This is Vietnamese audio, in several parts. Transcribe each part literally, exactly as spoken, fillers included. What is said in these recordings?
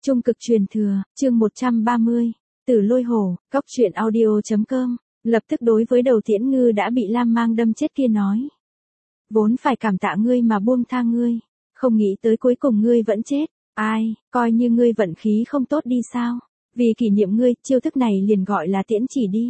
Trung cực truyền thừa, chương một trăm ba mươi, Tử Lôi Hổ, cóc truyện audio chấm com, lập tức đối với đầu Tiễn Ngư đã bị Lam Mang đâm chết kia nói. Vốn phải cảm tạ ngươi mà buông tha ngươi, không nghĩ tới cuối cùng ngươi vẫn chết, ai, coi như ngươi vận khí không tốt đi sao, vì kỷ niệm ngươi, chiêu thức này liền gọi là tiễn chỉ đi.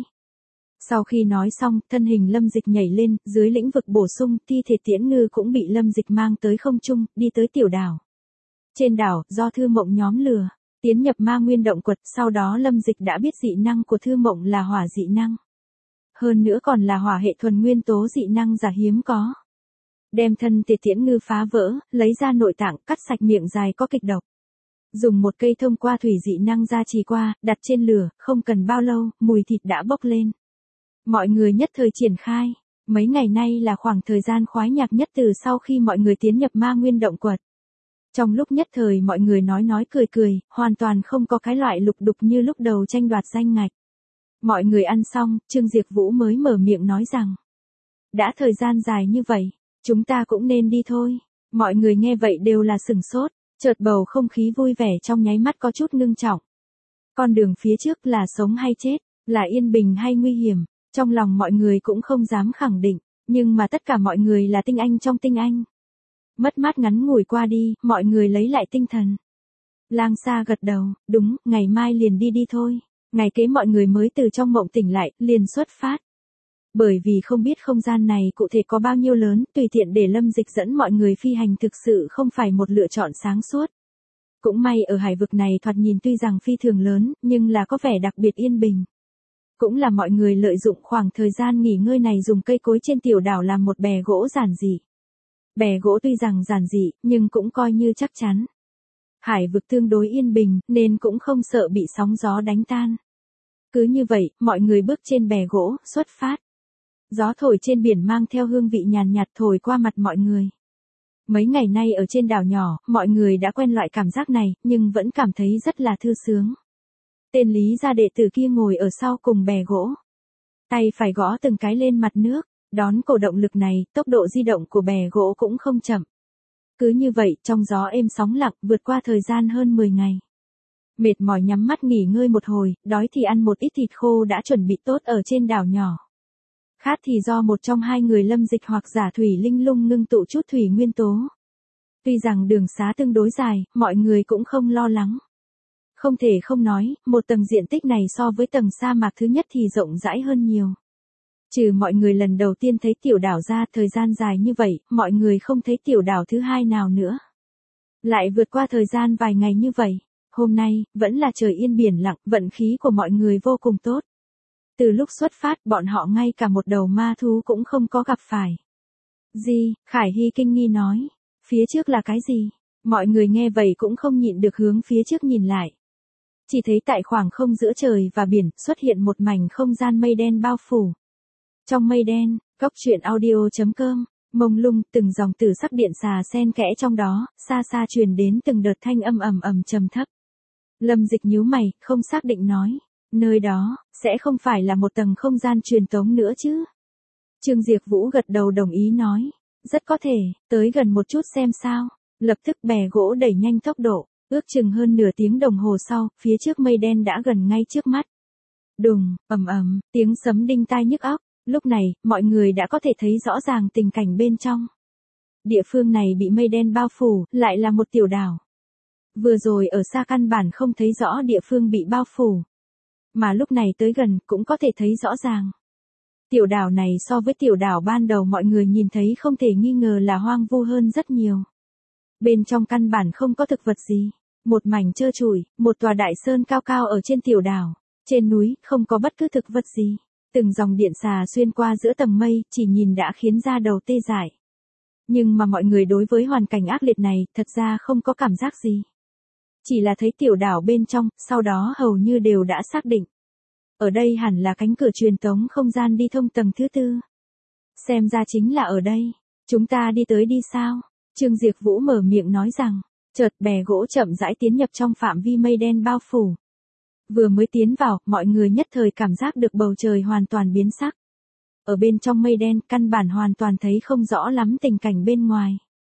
Sau khi nói xong, thân hình Lâm Dịch nhảy lên, dưới lĩnh vực bổ sung, thi thể Tiễn Ngư cũng bị Lâm Dịch mang tới không trung, đi tới tiểu đảo. Trên đảo, do Thư Mộng nhóm lừa, tiến nhập Ma Nguyên động quật, sau đó Lâm Dịch đã biết dị năng của Thư Mộng là hỏa dị năng. Hơn nữa còn là hỏa hệ thuần nguyên tố dị năng giả hiếm có. Đem thân thể Tiễn Ngư phá vỡ, lấy ra nội tạng, cắt sạch miệng dài có kịch độc. Dùng một cây thông qua thủy dị năng ra trì qua, đặt trên lửa, không cần bao lâu, mùi thịt đã bốc lên. Mọi người nhất thời triển khai, mấy ngày nay là khoảng thời gian khoái nhạc nhất từ sau khi mọi người tiến nhập Ma Nguyên động quật. Trong lúc nhất thời mọi người nói nói cười cười, hoàn toàn không có cái loại lục đục như lúc đầu tranh đoạt danh ngạch. Mọi người ăn xong, Trương Diệp Vũ mới mở miệng nói rằng, đã thời gian dài như vậy, chúng ta cũng nên đi thôi. Mọi người nghe vậy đều là sửng sốt, chợt bầu không khí vui vẻ trong nháy mắt có chút ngưng trọng. Con đường phía trước là sống hay chết, là yên bình hay nguy hiểm, trong lòng mọi người cũng không dám khẳng định, nhưng mà tất cả mọi người là tinh anh trong tinh anh. Mất mát ngắn ngủi qua đi, mọi người lấy lại tinh thần. Lang Sa gật đầu, đúng, ngày mai liền đi đi thôi. Ngày kế mọi người mới từ trong mộng tỉnh lại, liền xuất phát. Bởi vì không biết không gian này cụ thể có bao nhiêu lớn, tùy tiện để Lâm Dịch dẫn mọi người phi hành thực sự không phải một lựa chọn sáng suốt. Cũng may ở hải vực này thoạt nhìn tuy rằng phi thường lớn, nhưng là có vẻ đặc biệt yên bình. Cũng là mọi người lợi dụng khoảng thời gian nghỉ ngơi này dùng cây cối trên tiểu đảo làm một bè gỗ giản dị. Bè gỗ tuy rằng giản dị, nhưng cũng coi như chắc chắn. Hải vực tương đối yên bình, nên cũng không sợ bị sóng gió đánh tan. Cứ như vậy, mọi người bước trên bè gỗ, xuất phát. Gió thổi trên biển mang theo hương vị nhàn nhạt thổi qua mặt mọi người. Mấy ngày nay ở trên đảo nhỏ, mọi người đã quen loại cảm giác này, nhưng vẫn cảm thấy rất là thư sướng. Tên Lý gia đệ tử kia ngồi ở sau cùng bè gỗ. Tay phải gõ từng cái lên mặt nước, đón cổ động lực này, tốc độ di động của bè gỗ cũng không chậm. Cứ như vậy, trong gió êm sóng lặng, vượt qua thời gian hơn mười ngày. Mệt mỏi nhắm mắt nghỉ ngơi một hồi, đói thì ăn một ít thịt khô đã chuẩn bị tốt ở trên đảo nhỏ. Khát thì do một trong hai người Lâm Dịch hoặc Giả Thủy Linh Lung ngưng tụ chút thủy nguyên tố. Tuy rằng đường xá tương đối dài, mọi người cũng không lo lắng. Không thể không nói, một tầng diện tích này so với tầng sa mạc thứ nhất thì rộng rãi hơn nhiều. Trừ mọi người lần đầu tiên thấy tiểu đảo ra, thời gian dài như vậy, mọi người không thấy tiểu đảo thứ hai nào nữa. Lại vượt qua thời gian vài ngày như vậy, hôm nay, vẫn là trời yên biển lặng, vận khí của mọi người vô cùng tốt. Từ lúc xuất phát, bọn họ ngay cả một đầu ma thú cũng không có gặp phải. Gì, Khải Hy kinh nghi nói, phía trước là cái gì? Mọi người nghe vậy cũng không nhịn được hướng phía trước nhìn lại. Chỉ thấy tại khoảng không giữa trời và biển, xuất hiện một mảnh không gian mây đen bao phủ. Trong mây đen, cóc truyện audio chấm com, mông lung, từng dòng tử sắc điện xà xen kẽ trong đó, xa xa truyền đến từng đợt thanh âm ầm ầm trầm thấp. Lâm Dịch nhíu mày, không xác định nói, nơi đó, sẽ không phải là một tầng không gian truyền tống nữa chứ? Trương Diệp Vũ gật đầu đồng ý nói, rất có thể, tới gần một chút xem sao. Lập tức bè gỗ đẩy nhanh tốc độ, ước chừng hơn nửa tiếng đồng hồ sau, phía trước mây đen đã gần ngay trước mắt. Đùng, ầm ầm, tiếng sấm đinh tai nhức óc, lúc này, mọi người đã có thể thấy rõ ràng tình cảnh bên trong. Địa phương này bị mây đen bao phủ, lại là một tiểu đảo. Vừa rồi ở xa căn bản không thấy rõ địa phương bị bao phủ. Mà lúc này tới gần, cũng có thể thấy rõ ràng. Tiểu đảo này so với tiểu đảo ban đầu mọi người nhìn thấy không thể nghi ngờ là hoang vu hơn rất nhiều. Bên trong căn bản không có thực vật gì, một mảnh trơ trụi, một tòa đại sơn cao cao ở trên tiểu đảo, trên núi không có bất cứ thực vật gì, từng dòng điện xà xuyên qua giữa tầng mây, chỉ nhìn đã khiến da đầu tê dại. Nhưng mà mọi người đối với hoàn cảnh ác liệt này, thật ra không có cảm giác gì. Chỉ là thấy tiểu đảo bên trong, sau đó hầu như đều đã xác định. Ở đây hẳn là cánh cửa truyền tống không gian đi thông tầng thứ tư. Xem ra chính là ở đây, chúng ta đi tới đi sao? Trương Diệp Vũ mở miệng nói rằng, chợt bè gỗ chậm rãi tiến nhập trong phạm vi mây đen bao phủ. Vừa mới tiến vào, mọi người nhất thời cảm giác được bầu trời hoàn toàn biến sắc. Ở bên trong mây đen, căn bản hoàn toàn thấy không rõ lắm tình cảnh bên ngoài.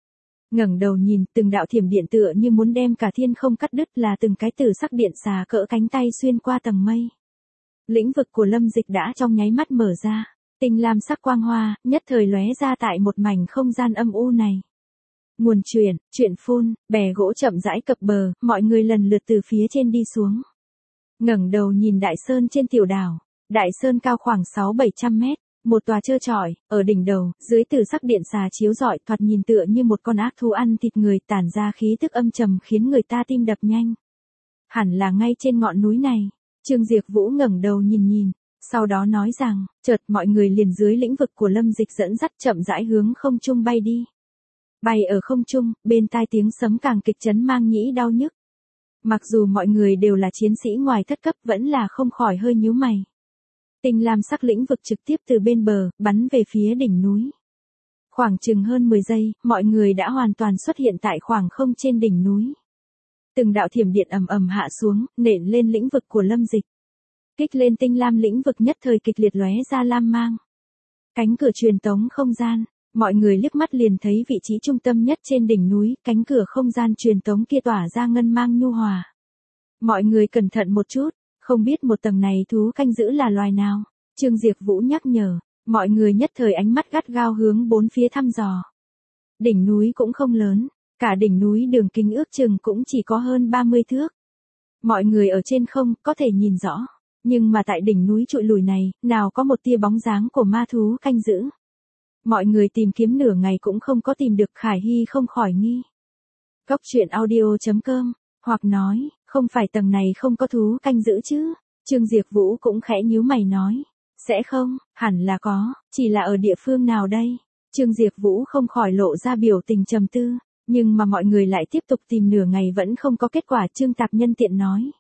Ngẩng đầu nhìn, từng đạo thiểm điện tựa như muốn đem cả thiên không cắt đứt, là từng cái tử sắc điện xà cỡ cánh tay xuyên qua tầng mây. Lĩnh vực của Lâm Dịch đã trong nháy mắt mở ra, tinh lam sắc quang hoa, nhất thời lóe ra tại một mảnh không gian âm u này. Nguồn chuyển, chuyện phun, bè gỗ chậm rãi cập bờ, mọi người lần lượt từ phía trên đi xuống. Ngẩng đầu nhìn đại sơn trên tiểu đảo, đại sơn cao khoảng sáu bảy trăm mét, một tòa trơ trọi, ở đỉnh đầu, dưới tử sắc điện xà chiếu rọi, thoạt nhìn tựa như một con ác thú ăn thịt người, tản ra khí tức âm trầm khiến người ta tim đập nhanh. Hẳn là ngay trên ngọn núi này. Trương Diệp Vũ ngẩng đầu nhìn nhìn, sau đó nói rằng, chợt mọi người liền dưới lĩnh vực của Lâm Dịch dẫn dắt chậm rãi hướng không trung bay đi. Bay ở không trung, bên tai tiếng sấm càng kịch chấn mang nhĩ đau nhức. Mặc dù mọi người đều là chiến sĩ ngoài thất cấp vẫn là không khỏi hơi nhíu mày. Tinh lam sắc lĩnh vực trực tiếp từ bên bờ, bắn về phía đỉnh núi. Khoảng chừng hơn mười giây, mọi người đã hoàn toàn xuất hiện tại khoảng không trên đỉnh núi. Từng đạo thiểm điện ầm ầm hạ xuống, nện lên lĩnh vực của Lâm Dịch. Kích lên tinh lam lĩnh vực nhất thời kịch liệt lóe ra lam mang. Cánh cửa truyền tống không gian, mọi người liếc mắt liền thấy vị trí trung tâm nhất trên đỉnh núi, cánh cửa không gian truyền tống kia tỏa ra ngân mang nhu hòa. Mọi người cẩn thận một chút, không biết một tầng này thú canh giữ là loài nào. Trương Diệp Vũ nhắc nhở, mọi người nhất thời ánh mắt gắt gao hướng bốn phía thăm dò. Đỉnh núi cũng không lớn, cả đỉnh núi đường kính ước chừng cũng chỉ có hơn ba mươi thước. Mọi người ở trên không có thể nhìn rõ, nhưng mà tại đỉnh núi trụi lùi này, nào có một tia bóng dáng của ma thú canh giữ. Mọi người tìm kiếm nửa ngày cũng không có tìm được, Khải Hy không khỏi nghi. Cốc truyện audio chấm com, hoặc nói, không phải tầng này không có thú canh giữ chứ? Trương Diệp Vũ cũng khẽ nhíu mày nói, sẽ không, hẳn là có, chỉ là ở địa phương nào đây? Trương Diệp Vũ không khỏi lộ ra biểu tình trầm tư, nhưng mà mọi người lại tiếp tục tìm nửa ngày vẫn không có kết quả. Trương Tạp nhân tiện nói,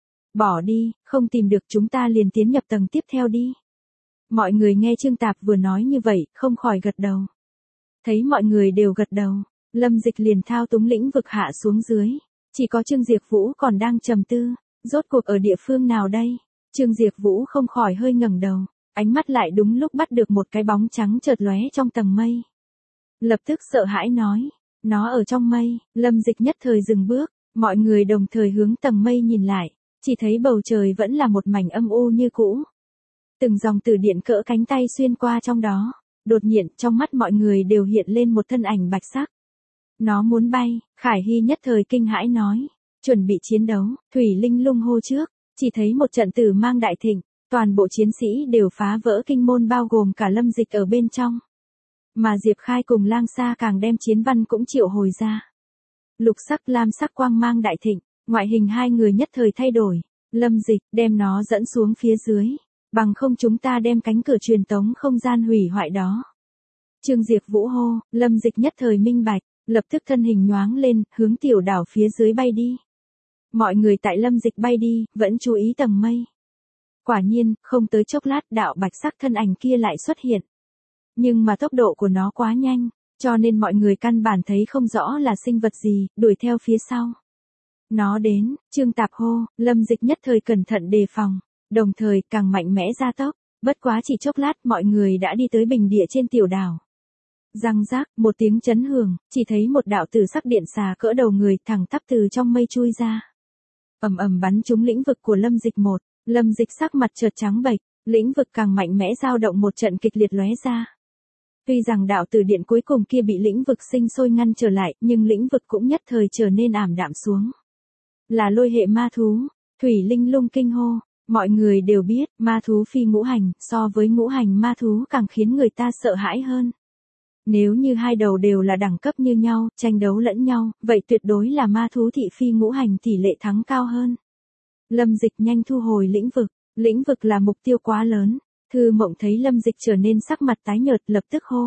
bỏ đi, không tìm được chúng ta liền tiến nhập tầng tiếp theo đi. Mọi người nghe Trương Tạp vừa nói như vậy, không khỏi gật đầu. Thấy mọi người đều gật đầu, Lâm Dịch liền thao túng lĩnh vực hạ xuống dưới. Chỉ có Trương Diệp Vũ còn đang trầm tư, rốt cuộc ở địa phương nào đây? Trương Diệp Vũ không khỏi hơi ngẩng đầu, ánh mắt lại đúng lúc bắt được một cái bóng trắng chợt lóe trong tầng mây. Lập tức sợ hãi nói, nó ở trong mây. Lâm Dịch nhất thời dừng bước, mọi người đồng thời hướng tầng mây nhìn lại, chỉ thấy bầu trời vẫn là một mảnh âm u như cũ. Từng dòng tử điện cỡ cánh tay xuyên qua trong đó, đột nhiên trong mắt mọi người đều hiện lên một thân ảnh bạch sắc. Nó muốn bay. Khải Hy nhất thời kinh hãi nói, chuẩn bị chiến đấu. Thủy Linh lung hô trước, chỉ thấy một trận tử mang đại thịnh, toàn bộ chiến sĩ đều phá vỡ kinh môn bao gồm cả Lâm Dịch ở bên trong. Mà Diệp Khai cùng Lang Sa càng đem chiến văn cũng triệu hồi ra. Lục sắc lam sắc quang mang đại thịnh, ngoại hình hai người nhất thời thay đổi. Lâm Dịch, đem nó dẫn xuống phía dưới, bằng không chúng ta đem cánh cửa truyền tống không gian hủy hoại đó. Trương Diệp Vũ hô. Lâm Dịch nhất thời minh bạch, lập tức thân hình nhoáng lên, hướng tiểu đảo phía dưới bay đi. Mọi người tại Lâm Dịch bay đi, vẫn chú ý tầng mây. Quả nhiên, không tới chốc lát đạo bạch sắc thân ảnh kia lại xuất hiện. Nhưng mà tốc độ của nó quá nhanh, cho nên mọi người căn bản thấy không rõ là sinh vật gì, đuổi theo phía sau. Nó đến. Trương Tạp hô. Lâm Dịch nhất thời cẩn thận đề phòng, đồng thời càng mạnh mẽ gia tốc. Bất quá chỉ chốc lát mọi người đã đi tới bình địa trên tiểu đảo. Răng rác, một tiếng chấn hưởng, chỉ thấy một đạo tử sắc điện xà cỡ đầu người thẳng tắp từ trong mây chui ra. Ầm ầm bắn trúng lĩnh vực của Lâm Dịch một. Lâm Dịch sắc mặt chợt trắng bệch, lĩnh vực càng mạnh mẽ dao động một trận kịch liệt lóe ra. Tuy rằng đạo tử điện cuối cùng kia bị lĩnh vực sinh sôi ngăn trở lại, nhưng lĩnh vực cũng nhất thời trở nên ảm đạm xuống. Là lôi hệ ma thú. Thủy Linh lung kinh hô. Mọi người đều biết, ma thú phi ngũ hành, so với ngũ hành ma thú càng khiến người ta sợ hãi hơn. Nếu như hai đầu đều là đẳng cấp như nhau, tranh đấu lẫn nhau, vậy tuyệt đối là ma thú thị phi ngũ hành tỷ lệ thắng cao hơn. Lâm Dịch nhanh thu hồi lĩnh vực, lĩnh vực là mục tiêu quá lớn. Thư Mộng thấy Lâm Dịch trở nên sắc mặt tái nhợt, lập tức hô.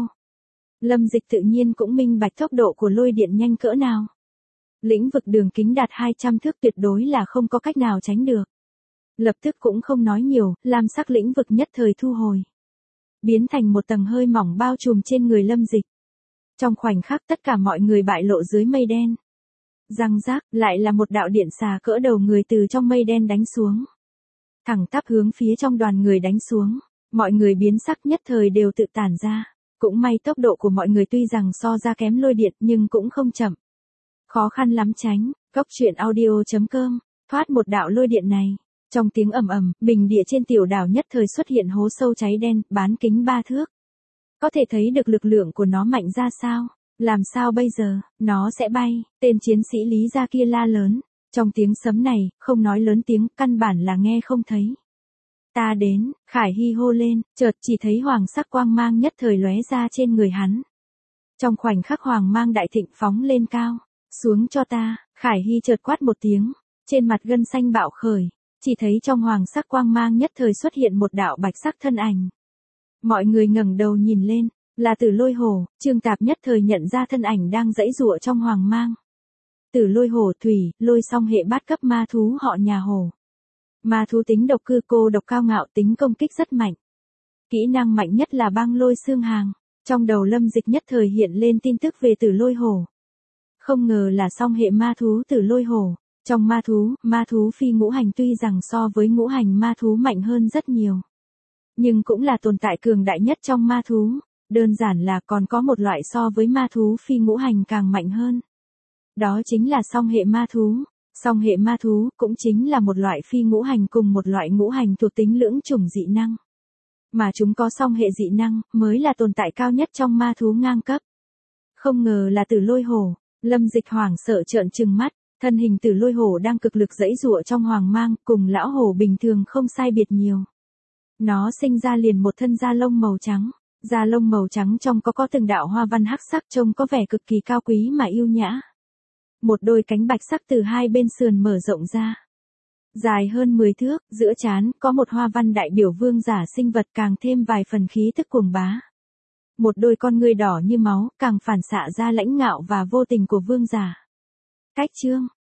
Lâm Dịch tự nhiên cũng minh bạch tốc độ của lôi điện nhanh cỡ nào. Lĩnh vực đường kính đạt hai trăm thước tuyệt đối là không có cách nào tránh được. Lập tức cũng không nói nhiều, lam sắc lĩnh vực nhất thời thu hồi. Biến thành một tầng hơi mỏng bao trùm trên người Lâm Dịch. Trong khoảnh khắc tất cả mọi người bại lộ dưới mây đen. Răng rác, lại là một đạo điện xà cỡ đầu người từ trong mây đen đánh xuống. Thẳng tắp hướng phía trong đoàn người đánh xuống. Mọi người biến sắc nhất thời đều tự tản ra. Cũng may tốc độ của mọi người tuy rằng so ra kém lôi điện nhưng cũng không chậm. Khó khăn lắm tránh, Cốc truyện audio chấm com, thoát một đạo lôi điện này. Trong tiếng ầm ầm, bình địa trên tiểu đảo nhất thời xuất hiện hố sâu cháy đen, bán kính ba thước. Có thể thấy được lực lượng của nó mạnh ra sao. Làm sao bây giờ, nó sẽ bay, tên chiến sĩ Lý Gia kia la lớn. Trong tiếng sấm này, không nói lớn tiếng, căn bản là nghe không thấy. Ta đến, Khải Hy hô lên, chợt chỉ thấy hoàng sắc quang mang nhất thời lóe ra trên người hắn. Trong khoảnh khắc hoàng mang đại thịnh phóng lên cao, xuống cho ta, Khải Hy chợt quát một tiếng, trên mặt gân xanh bạo khởi, chỉ thấy trong hoàng sắc quang mang nhất thời xuất hiện một đạo bạch sắc thân ảnh. Mọi người ngẩng đầu nhìn lên, là Tử Lôi Hổ, Trương Tạp nhất thời nhận ra thân ảnh đang giãy giụa trong hoàng mang. Tử Lôi Hổ thủy, lôi song hệ bát cấp ma thú họ nhà Hổ. Ma thú tính độc cư cô độc cao ngạo, tính công kích rất mạnh. Kỹ năng mạnh nhất là băng lôi xương hàng. Trong đầu Lâm Dịch nhất thời hiện lên tin tức về Tử Lôi Hổ. Không ngờ là song hệ ma thú Tử Lôi Hổ. Trong ma thú, ma thú phi ngũ hành tuy rằng so với ngũ hành ma thú mạnh hơn rất nhiều. Nhưng cũng là tồn tại cường đại nhất trong ma thú. Đơn giản là còn có một loại so với ma thú phi ngũ hành càng mạnh hơn. Đó chính là song hệ ma thú. Song hệ ma thú cũng chính là một loại phi ngũ hành cùng một loại ngũ hành thuộc tính lưỡng chủng dị năng. Mà chúng có song hệ dị năng mới là tồn tại cao nhất trong ma thú ngang cấp. Không ngờ là Tử Lôi Hổ. Lâm Dịch hoảng sợ trợn trừng mắt, thân hình Tử Lôi Hổ đang cực lực giãy giụa trong hoàng mang, cùng lão hổ bình thường không sai biệt nhiều. Nó sinh ra liền một thân da lông màu trắng, da lông màu trắng trong có có từng đạo hoa văn hắc sắc trông có vẻ cực kỳ cao quý mà yêu nhã. Một đôi cánh bạch sắc từ hai bên sườn mở rộng ra. Dài hơn mười thước, giữa trán có một hoa văn đại biểu vương giả sinh vật càng thêm vài phần khí tức cuồng bá. Một đôi con ngươi đỏ như máu, càng phản xạ ra lãnh ngạo và vô tình của vương giả. Cách chương,